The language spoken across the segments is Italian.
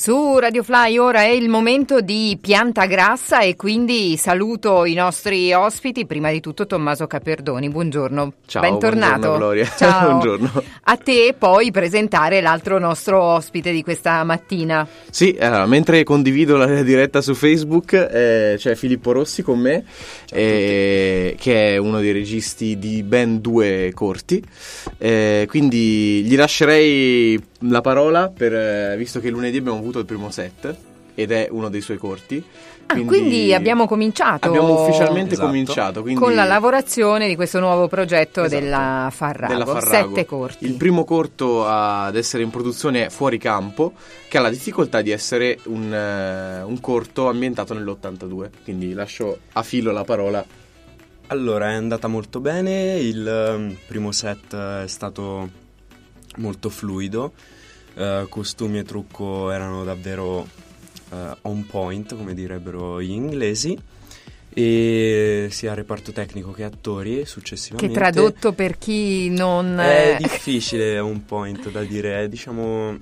Su Radio Fly ora è il momento di Pianta Grassa e quindi saluto i nostri ospiti, prima di tutto Tommaso Caperdoni, buongiorno. Ciao, bentornato. Buongiorno Gloria. Ciao. Buongiorno. A te poi presentare l'altro nostro ospite di questa mattina. Sì, mentre condivido la diretta su Facebook c'è Filippo Rossi con me, che è uno dei registi di ben 2 corti, quindi gli lascerei la parola visto che lunedì abbiamo avuto il primo set ed è uno dei suoi corti. Quindi abbiamo cominciato. Abbiamo ufficialmente cominciato. Quindi con la lavorazione di questo nuovo progetto della Farrago. 7 corti. Il primo corto ad essere in produzione è Fuori Campo, che ha la difficoltà di essere un corto ambientato nell'82. Quindi lascio a Filo la parola. Allora, è andata molto bene. Il primo set è stato molto fluido. Costumi e trucco erano davvero on point, come direbbero gli inglesi, e sia reparto tecnico che attori successivamente. Che tradotto per chi non... È difficile on point da dire, diciamo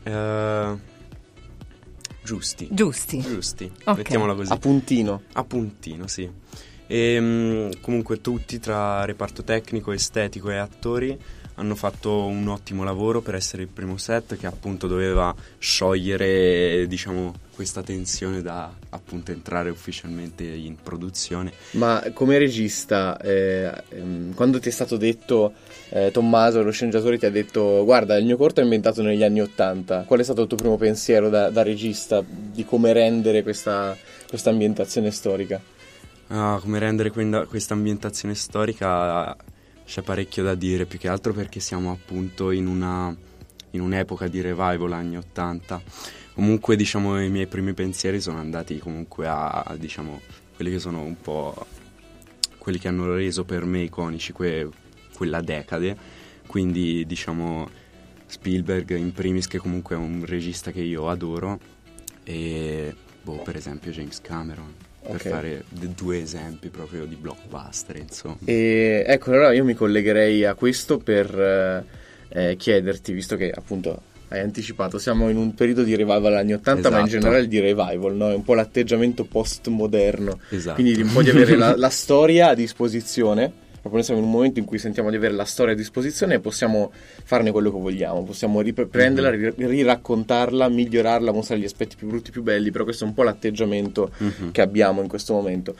giusti. Okay. Mettiamola così. A puntino, sì. E comunque tutti, tra reparto tecnico, estetico e attori, hanno fatto un ottimo lavoro per essere il primo set, che appunto doveva sciogliere, diciamo, questa tensione da appunto entrare ufficialmente in produzione. Ma come regista, quando ti è stato detto, Tommaso, lo sceneggiatore, ti ha detto guarda, il mio corto è ambientato negli anni '80, qual è stato il tuo primo pensiero da regista di come rendere questa ambientazione storica? Come rendere questa ambientazione storica... C'è parecchio da dire, più che altro perché siamo appunto in un'epoca di revival, anni '80. Comunque, diciamo, i miei primi pensieri sono andati comunque a diciamo, quelli che sono un po' quelli che hanno reso per me iconici quella decade. Quindi, diciamo, Spielberg in primis, che comunque è un regista che io adoro, e per esempio James Cameron. Per fare 2 esempi proprio di blockbuster, insomma. E ecco, allora io mi collegherei a questo per chiederti, visto che appunto hai anticipato, siamo in un periodo di revival anni '80, esatto. Ma in generale di revival, no? È un po' l'atteggiamento postmoderno, esatto. Quindi un po' di avere la storia a disposizione. Proprio noi siamo in un momento in cui sentiamo di avere la storia a disposizione e possiamo farne quello che vogliamo, possiamo riprenderla, riraccontarla, migliorarla, mostrare gli aspetti più brutti, più belli, però questo è un po' l'atteggiamento che abbiamo in questo momento,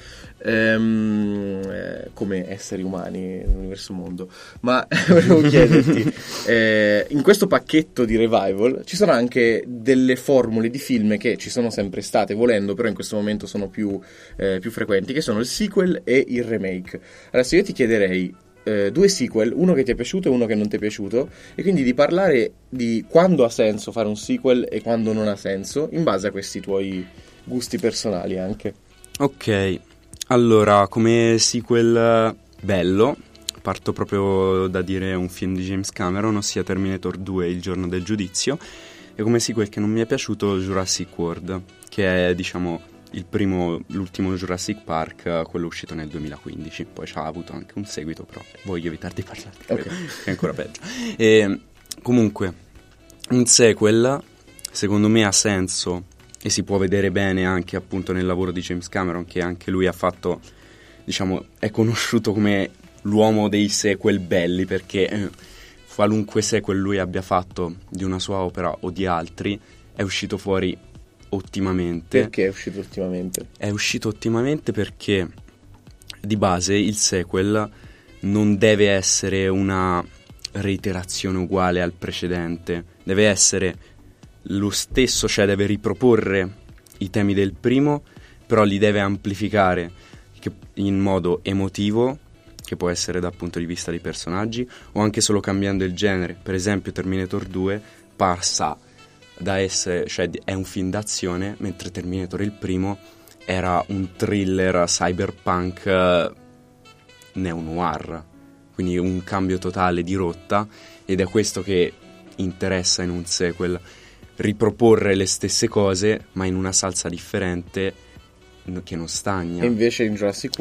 come esseri umani nell'universo mondo. Ma volevo chiederti, in questo pacchetto di revival ci sono anche delle formule di film che ci sono sempre state, volendo, però in questo momento sono più frequenti, che sono il sequel e il remake. Adesso io ti chiederei 2 sequel, uno che ti è piaciuto e uno che non ti è piaciuto, e quindi di parlare di quando ha senso fare un sequel e quando non ha senso, in base a questi tuoi gusti personali anche. Ok, allora, come sequel bello, parto proprio da dire un film di James Cameron, ossia Terminator 2, Il giorno del giudizio, e come sequel che non mi è piaciuto Jurassic World, che è, diciamo, l'ultimo Jurassic Park, quello uscito nel 2015. Poi ci ha avuto anche un seguito, però voglio evitare di parlare di quello, che è ancora peggio. E comunque un sequel secondo me ha senso e si può vedere bene anche appunto nel lavoro di James Cameron, che anche lui ha fatto, diciamo, è conosciuto come l'uomo dei sequel belli, perché qualunque sequel lui abbia fatto di una sua opera o di altri è uscito fuori ottimamente. Perché è uscito ottimamente? È uscito ottimamente perché di base il sequel non deve essere una reiterazione uguale al precedente, deve essere lo stesso, cioè deve riproporre i temi del primo, però li deve amplificare in modo emotivo, che può essere dal punto di vista dei personaggi, o anche solo cambiando il genere. Per esempio Terminator 2 passa da essere, cioè è un film d'azione, mentre Terminator il primo era un thriller cyberpunk neo-noir, quindi un cambio totale di rotta, ed è questo che interessa in un sequel, riproporre le stesse cose ma in una salsa differente che non stagna. E invece in Jurassic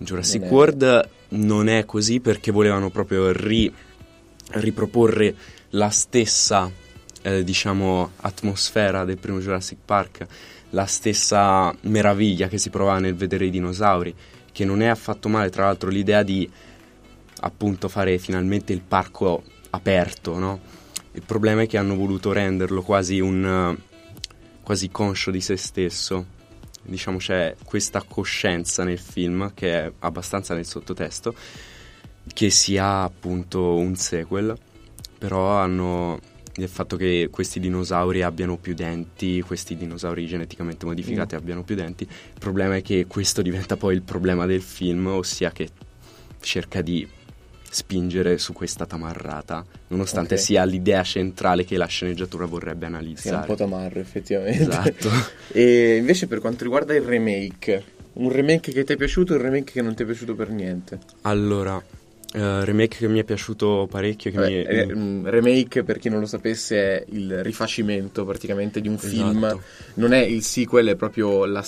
World non è così, perché volevano proprio riproporre la stessa diciamo, atmosfera del primo Jurassic Park, la stessa meraviglia che si prova nel vedere i dinosauri, che non è affatto male, tra l'altro, l'idea di appunto fare finalmente il parco aperto, no? Il problema è che hanno voluto renderlo quasi conscio di se stesso. Diciamo, c'è questa coscienza nel film, che è abbastanza nel sottotesto, che sia appunto un sequel, però hanno il fatto che questi dinosauri abbiano più denti, questi dinosauri geneticamente modificati abbiano più denti. Il problema è che questo diventa poi il problema del film, ossia che cerca di spingere su questa tamarrata, nonostante sia l'idea centrale che la sceneggiatura vorrebbe analizzare. Sì, un po' tamarro, effettivamente. Esatto. E invece per quanto riguarda il remake, un remake che ti è piaciuto e un remake che non ti è piaciuto per niente? Allora, remake che mi è piaciciuto parecchio. Remake, per chi non lo sapesse, è il rifacimento praticamente di un film. Esatto. Non è il sequel, è proprio lo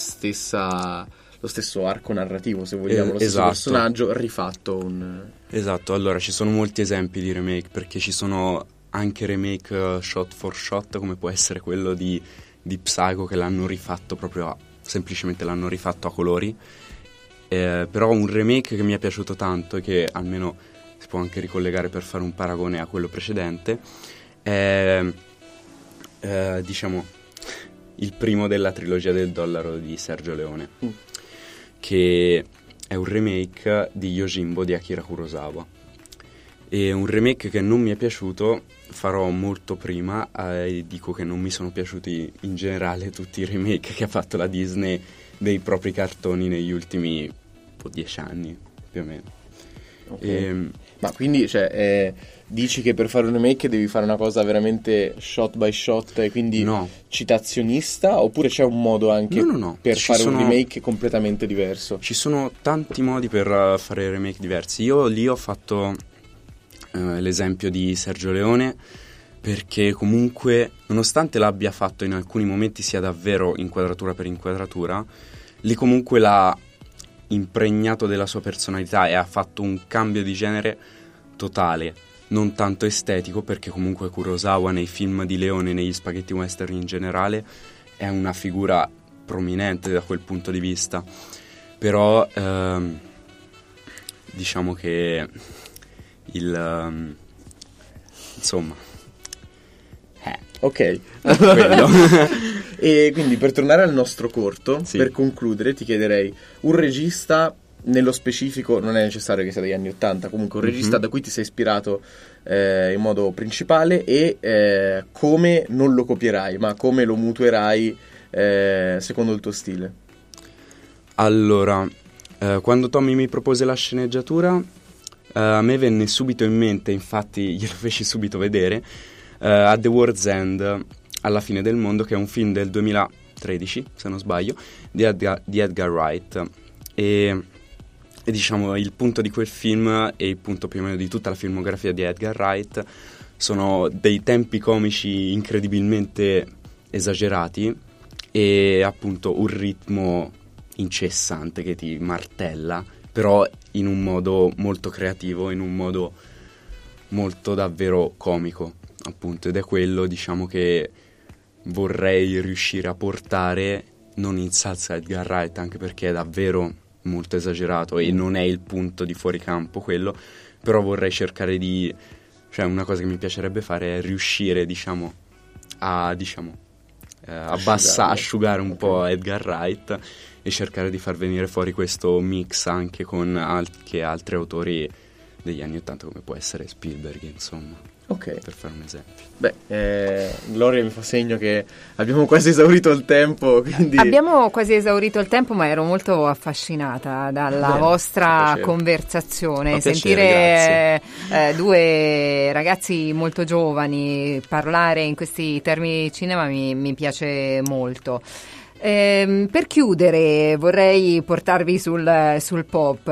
stesso arco narrativo, se vogliamo, lo stesso esatto. personaggio rifatto. Esatto, allora ci sono molti esempi di remake, perché ci sono anche remake shot for shot, come può essere quello di Psycho, che l'hanno rifatto semplicemente l'hanno rifatto a colori. Però un remake che mi è piaciuto tanto e che almeno si può anche ricollegare per fare un paragone a quello precedente è diciamo il primo della trilogia del dollaro di Sergio Leone, che è un remake di Yojimbo di Akira Kurosawa. È un remake che non mi è piaciuto, farò molto prima, e dico che non mi sono piaciuti in generale tutti i remake che ha fatto la Disney dei propri cartoni negli ultimi 10 anni, più o meno. Okay. Ma quindi, dici che per fare un remake devi fare una cosa veramente shot by shot e quindi citazionista, oppure c'è un modo anche per fare un remake completamente diverso? Ci sono tanti modi per fare remake diversi. Io lì ho fatto l'esempio di Sergio Leone, perché comunque, nonostante l'abbia fatto in alcuni momenti sia davvero inquadratura per inquadratura, lì comunque l'ha impregnato della sua personalità e ha fatto un cambio di genere totale, non tanto estetico, perché comunque Kurosawa nei film di Leone, negli spaghetti western in generale, è una figura prominente da quel punto di vista. Però diciamo che insomma ok. E quindi, per tornare al nostro corto, per concludere ti chiederei un regista, nello specifico non è necessario che sia degli anni 80, comunque un regista da cui ti sei ispirato in modo principale, e come non lo copierai, ma come lo mutuerai secondo il tuo stile. Allora, quando Tommy mi propose la sceneggiatura, a me venne subito in mente, infatti glielo feci subito vedere, At the World's End, alla fine del mondo, che è un film del 2013, se non sbaglio, di Edgar Wright. E diciamo il punto di quel film, e il punto più o meno di tutta la filmografia di Edgar Wright, sono dei tempi comici incredibilmente esagerati e appunto un ritmo incessante che ti martella, però in un modo molto creativo, in un modo molto davvero comico, appunto, ed è quello, diciamo, che vorrei riuscire a portare, non in salsa Edgar Wright, anche perché è davvero molto esagerato e non è il punto di fuoricampo quello, però vorrei cercare di, una cosa che mi piacerebbe fare è riuscire, asciugare un po' Edgar Wright e cercare di far venire fuori questo mix anche con altri autori degli anni 80, come può essere Spielberg, insomma. Ok. Per fare un esempio. Gloria mi fa segno che abbiamo quasi esaurito il tempo, quindi... Abbiamo quasi esaurito il tempo, ma ero molto affascinata dalla vostra conversazione. Sentire due ragazzi molto giovani parlare in questi termini di cinema mi piace molto. Per chiudere vorrei portarvi sul pop.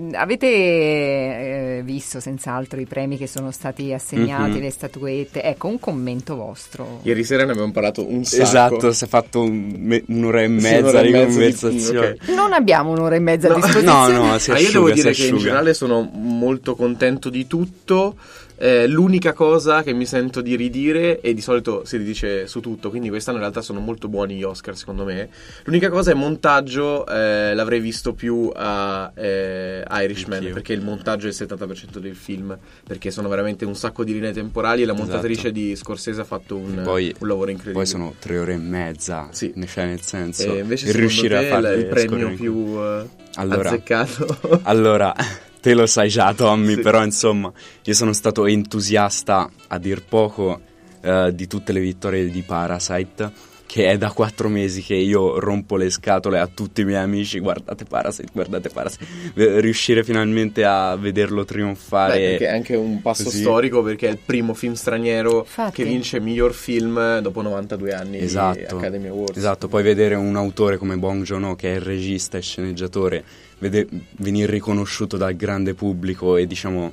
Avete visto senz'altro i premi che sono stati assegnati, le statuette? Ecco, un commento vostro. Ieri sera ne abbiamo parlato un sacco. Esatto, si è fatto un'ora e mezza di conversazione. Okay. Non abbiamo un'ora e mezza a disposizione. No, si asciuga, io devo dire che in generale sono molto contento di tutto. L'unica cosa che mi sento di ridire, e di solito si ridice su tutto, quindi quest'anno in realtà sono molto buoni gli Oscar secondo me, l'unica cosa è montaggio. L'avrei visto più a Irishman. Anch'io. Perché il montaggio è il 70% del film, perché sono veramente un sacco di linee temporali e la montatrice di Scorsese ha fatto un lavoro incredibile. Poi sono 3 ore e mezza, sì. Cioè nel senso, e invece riuscire a fare il premio più azzeccato. Allora te lo sai già, Tommy, sì. Però insomma io sono stato entusiasta a dir poco di tutte le vittorie di Parasite, che è da 4 mesi che io rompo le scatole a tutti i miei amici: guardate Parasite. Riuscire finalmente a vederlo trionfare. Perché è anche un passo storico, perché è il primo film straniero che vince miglior film dopo 92 anni di Academy Awards. Esatto, poi vedere un autore come Bong Joon-ho, che è il regista e sceneggiatore, venire riconosciuto dal grande pubblico e diciamo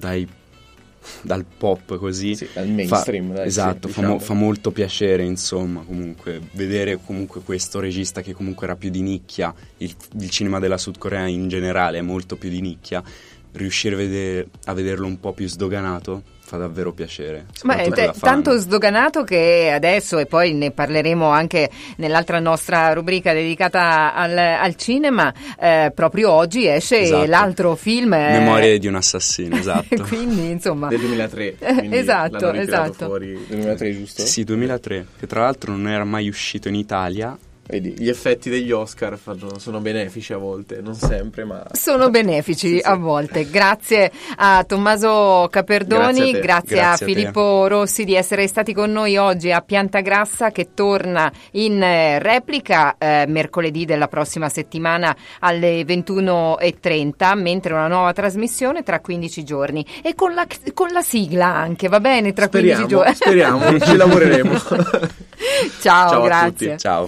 dal pop così, dal mainstream, esatto, diciamo. fa molto piacere, insomma, comunque vedere comunque questo regista che comunque era più di nicchia. Il cinema della Sud Corea in generale è molto più di nicchia. Riuscire a vederlo un po' più sdoganato fa davvero piacere. Ma è tanto sdoganato che adesso, e poi ne parleremo anche nell'altra nostra rubrica dedicata al cinema, proprio oggi esce l'altro film, Memorie di un assassino, esatto. Quindi insomma del 2003, esatto. Fuori 2003, giusto? Sì, 2003, che tra l'altro non era mai uscito in Italia. Vedi, gli effetti degli Oscar sono benefici a volte, non sempre, ma sono benefici a volte. Grazie a Tommaso Caperdoni, grazie a Filippo Rossi di essere stati con noi oggi a Piantagrassa, che torna in replica mercoledì della prossima settimana alle 21:30, mentre una nuova trasmissione tra 15 giorni e con la sigla anche, va bene? Tra 15 giorni. Speriamo, ci lavoreremo. Ciao, grazie. A tutti. Ciao.